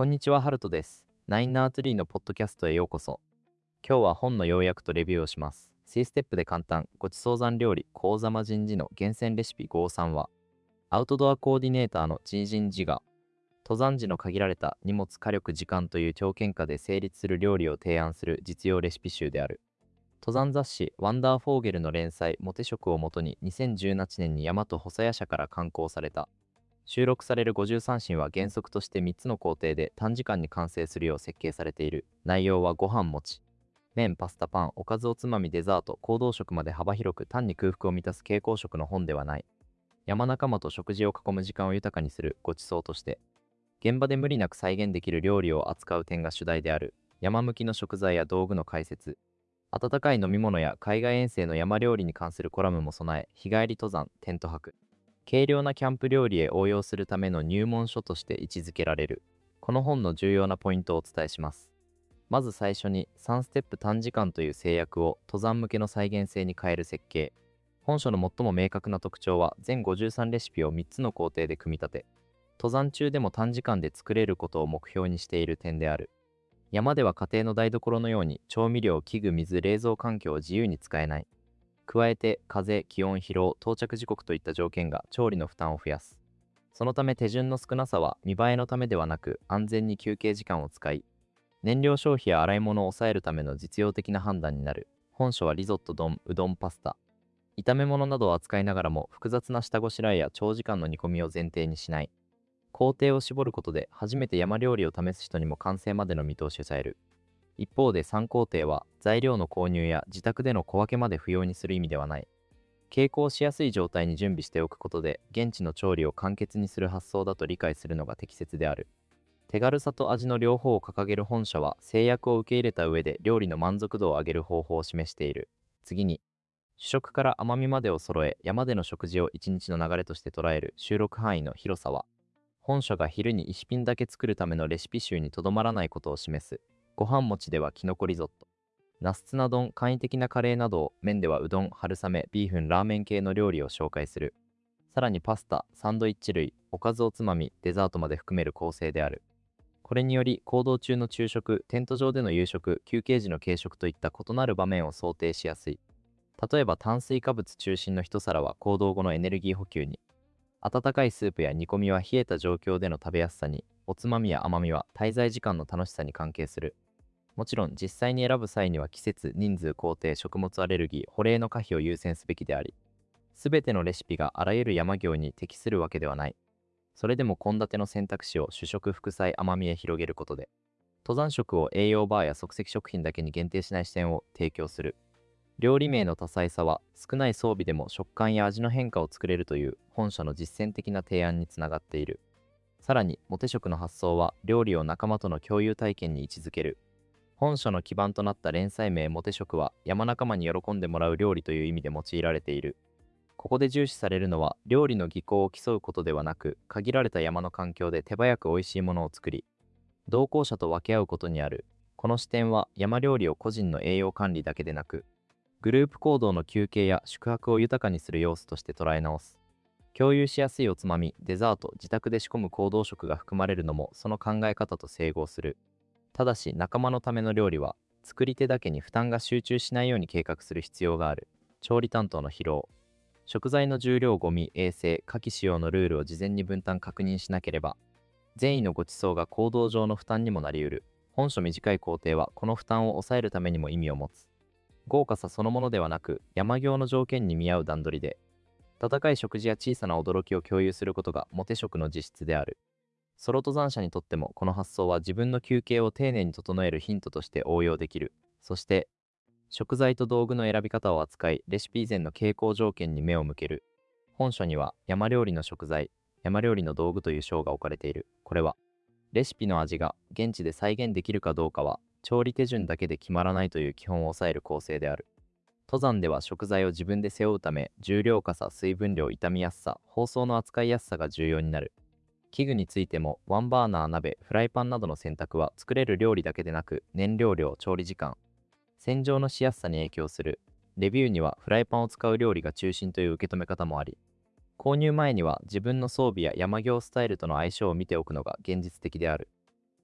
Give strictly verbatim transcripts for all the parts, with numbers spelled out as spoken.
こんにちは、ハルトです。ナインナーツリーのポッドキャストへようこそ。今日は本の要約とレビューをします。C ステップで簡単、ごちそう山料理、講座魔人事の厳選レシピごさんは、アウトドアコーディネーターのジージンジが、登山時の限られた荷物、火力、時間という条件下で成立する料理を提案する実用レシピ集である。登山雑誌ワンダーフォーゲルの連載モテ食をもとににせんじゅうななねんに大和細谷社から刊行された。収録されるごじゅうさん品は原則としてみっつの工程で短時間に完成するよう設計されている。内容はご飯餅、麺、パスタ、パン、おかずおつまみ、デザート、行動食まで幅広く単に空腹を満たす傾向食の本ではない。山仲間と食事を囲む時間を豊かにするご馳走として、現場で無理なく再現できる料理を扱う点が主題である。山向きの食材や道具の解説、温かい飲み物や海外遠征の山料理に関するコラムも備え、日帰り登山、テント泊、軽量なキャンプ料理へ応用するための入門書として位置づけられる。この本の重要なポイントをお伝えします。まず最初にさんステップ短時間という制約を登山向けの再現性に変える設計。本書の最も明確な特徴は全ごじゅうさんレシピをみっつの工程で組み立て、登山中でも短時間で作れることを目標にしている点である。山では家庭の台所のように調味料、器具、水、冷蔵環境を自由に使えない。加えて風、気温、疲労、到着時刻といった条件が調理の負担を増やす。そのため手順の少なさは見栄えのためではなく安全に休憩時間を使い、燃料消費や洗い物を抑えるための実用的な判断になる。本書はリゾット、丼、うどん、パスタ、炒め物などを扱いながらも複雑な下ごしらえや長時間の煮込みを前提にしない。工程を絞ることで初めて山料理を試す人にも完成までの見通しを伝える。一方でさん工程は材料の購入や自宅での小分けまで不要にする意味ではない。携行しやすい状態に準備しておくことで現地の調理を簡潔にする発想だと理解するのが適切である。手軽さと味の両方を掲げる本社は制約を受け入れた上で料理の満足度を上げる方法を示している。次に、主食から甘みまでを揃え山での食事を一日の流れとして捉える収録範囲の広さは、本書が昼に一品だけ作るためのレシピ集にとどまらないことを示す。ご飯餅ではキノコリゾット、ナスツナ丼、簡易的なカレーなどを、麺ではうどん、春雨、ビーフン、ラーメン系の料理を紹介する。さらにパスタ、サンドイッチ類、おかずおつまみ、デザートまで含める構成である。これにより行動中の昼食、テント上での夕食、休憩時の軽食といった異なる場面を想定しやすい。例えば炭水化物中心の一皿は行動後のエネルギー補給に、温かいスープや煮込みは冷えた状況での食べやすさに、おつまみや甘みは滞在時間の楽しさに関係する。もちろん実際に選ぶ際には季節、人数、工程、食物アレルギー、保冷の可否を優先すべきであり、すべてのレシピがあらゆる山行に適するわけではない。それでも献立の選択肢を主食、副菜、甘みへ広げることで、登山食を栄養バーや即席食品だけに限定しない視点を提供する。料理名の多彩さは少ない装備でも食感や味の変化を作れるという本社の実践的な提案につながっている。さらに、モテ食の発想は料理を仲間との共有体験に位置づける。本書の基盤となった連載名モテ食は山仲間に喜んでもらう料理という意味で用いられている。ここで重視されるのは料理の技巧を競うことではなく、限られた山の環境で手早く美味しいものを作り、同行者と分け合うことにある。この視点は山料理を個人の栄養管理だけでなく、グループ行動の休憩や宿泊を豊かにする要素として捉え直す。共有しやすいおつまみ、デザート、自宅で仕込む行動食が含まれるのもその考え方と整合する。ただし仲間のための料理は作り手だけに負担が集中しないように計画する必要がある。調理担当の疲労、食材の重量、ゴミ、衛生、火器使用のルールを事前に分担確認しなければ、善意のご馳走が行動上の負担にもなり得る。本書短い工程はこの負担を抑えるためにも意味を持つ。豪華さそのものではなく、山行の条件に見合う段取りで、温かい食事や小さな驚きを共有することがモテ食の実質である。ソロ登山者にとってもこの発想は自分の休憩を丁寧に整えるヒントとして応用できる。そして、食材と道具の選び方を扱い、レシピ以前の傾向条件に目を向ける。本書には山料理の食材、山料理の道具という章が置かれている。これは、レシピの味が現地で再現できるかどうかは、調理手順だけで決まらないという基本を抑える構成である。登山では食材を自分で背負うため、重量化さ、水分量、傷みやすさ、包装の扱いやすさが重要になる。器具についても、ワンバーナー、鍋、フライパンなどの選択は作れる料理だけでなく、燃料量、調理時間、洗浄のしやすさに影響する。レビューにはフライパンを使う料理が中心という受け止め方もあり、購入前には自分の装備や山行スタイルとの相性を見ておくのが現実的である。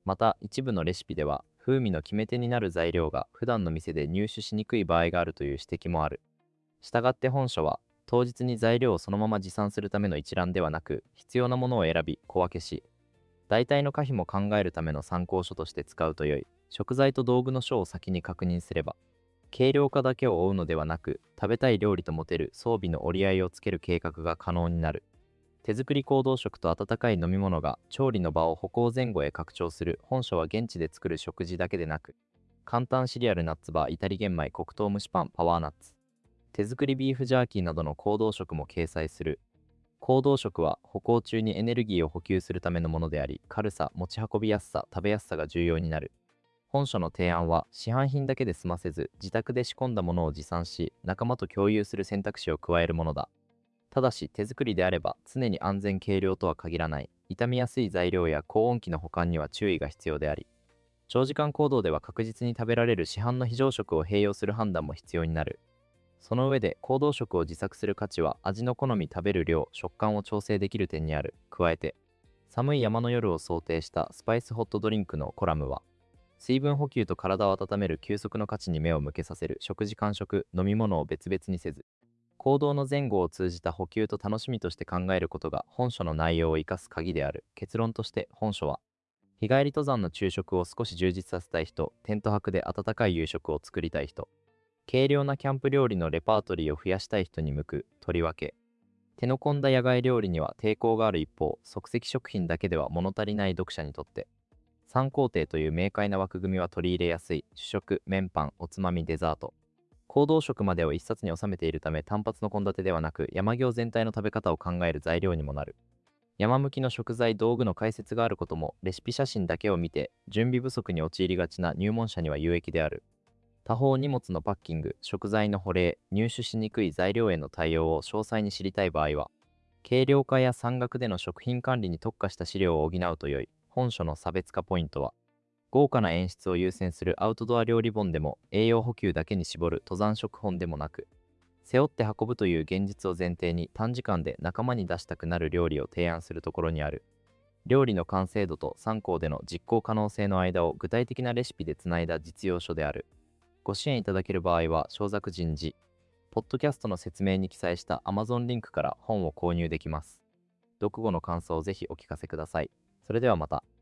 また一部のレシピでは風味の決め手になる材料が普段の店で入手しにくい場合があるという指摘もある。したがって本書は当日に材料をそのまま持参するための一覧ではなく、必要なものを選び小分けし、大体の可否も考えるための参考書として使うと良い。食材と道具の書を先に確認すれば、軽量化だけを追うのではなく、食べたい料理と持てる装備の折り合いをつける計画が可能になる。手作り行動食と温かい飲み物が調理の場を歩行前後へ拡張する。本書は現地で作る食事だけでなく、簡単シリアルナッツバー、イタリ玄米、黒糖蒸しパン、パワーナッツ、手作りビーフジャーキーなどの行動食も掲載する。行動食は歩行中にエネルギーを補給するためのものであり、軽さ、持ち運びやすさ、食べやすさが重要になる。本書の提案は市販品だけで済ませず、自宅で仕込んだものを持参し仲間と共有する選択肢を加えるものだ。ただし手作りであれば常に安全軽量とは限らない。傷みやすい材料や高温機の保管には注意が必要であり、長時間行動では確実に食べられる市販の非常食を併用する判断も必要になる。その上で行動食を自作する価値は味の好み、食べる量、食感を調整できる点にある。加えて寒い山の夜を想定したスパイスホットドリンクのコラムは、水分補給と体を温める休息の価値に目を向けさせる。食事、間食、飲み物を別々にせず、行動の前後を通じた補給と楽しみとして考えることが本書の内容を生かす鍵である。結論として本書は、日帰り登山の昼食を少し充実させたい人、テント泊で温かい夕食を作りたい人、軽量なキャンプ料理のレパートリーを増やしたい人に向く。とりわけ手の込んだ野外料理には抵抗がある一方、即席食品だけでは物足りない読者にとってさん工程という明快な枠組みは取り入れやすい。主食、麺パン、おつまみ、デザート、行動食までを一冊に収めているため、単発の献立ではなく山行全体の食べ方を考える材料にもなる。山向きの食材、道具の解説があることも、レシピ写真だけを見て準備不足に陥りがちな入門者には有益である。他方、荷物のパッキング、食材の保冷、入手しにくい材料への対応を詳細に知りたい場合は、軽量化や山岳での食品管理に特化した資料を補うと良い。本書の差別化ポイントは、豪華な演出を優先するアウトドア料理本でも、栄養補給だけに絞る登山食本でもなく、背負って運ぶという現実を前提に短時間で仲間に出したくなる料理を提案するところにある。料理の完成度とさん項での実行可能性の間を具体的なレシピでつないだ実用書である。ご支援いただける場合は、正作人事ポッドキャストの説明に記載した Amazon リンクから本を購入できます。読後の感想をぜひお聞かせください。それではまた。